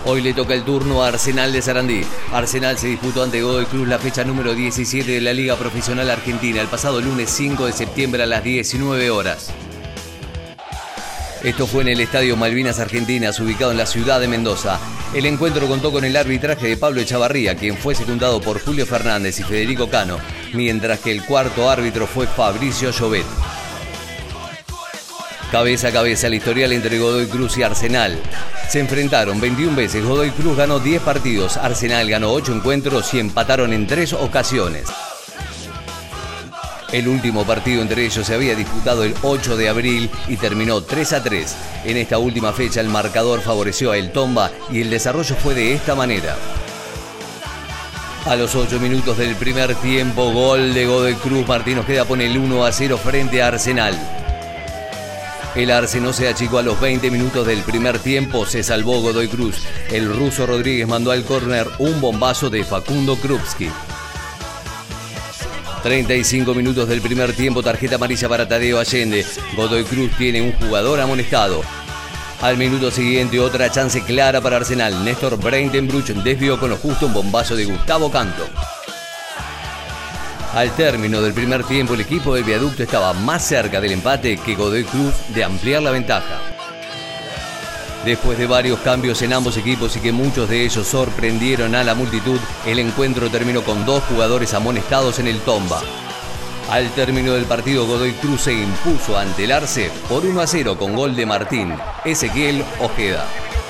Hoy le toca el turno a Arsenal de Sarandí. Arsenal se disputó ante Godoy Cruz la fecha número 17 de la Liga Profesional Argentina el pasado lunes 5 de septiembre a las 19 horas. Esto fue en el Estadio Malvinas Argentinas, ubicado en la ciudad de Mendoza. El encuentro contó con el arbitraje de Pablo Echavarría, quien fue secundado por Julio Fernández y Federico Cano, mientras que el cuarto árbitro fue Fabricio Llobet. Cabeza a cabeza el historial entre Godoy Cruz y Arsenal. Se enfrentaron 21 veces, Godoy Cruz ganó 10 partidos, Arsenal ganó 8 encuentros y empataron en 3 ocasiones. El último partido entre ellos se había disputado el 8 de abril y terminó 3-3. En esta última fecha el marcador favoreció a El Tomba y el desarrollo fue de esta manera. A los 8 minutos del primer tiempo, gol de Godoy Cruz, Martín Ojeda pone el 1-0 frente a Arsenal. El Arsenal se achicó a los 20 minutos del primer tiempo, se salvó Godoy Cruz. El ruso Rodríguez mandó al córner un bombazo de Facundo Krupski. 35 minutos del primer tiempo, tarjeta amarilla para Tadeo Allende. Godoy Cruz tiene un jugador amonestado. Al minuto siguiente, otra chance clara para Arsenal. Néstor Breitenbruch desvió con lo justo un bombazo de Gustavo Canto. Al término del primer tiempo, el equipo del Viaducto estaba más cerca del empate que Godoy Cruz de ampliar la ventaja. Después de varios cambios en ambos equipos y que muchos de ellos sorprendieron a la multitud, el encuentro terminó con 2 jugadores amonestados en el Tomba. Al término del partido, Godoy Cruz se impuso ante el Arce por 1-0 con gol de Martín Ezequiel Ojeda.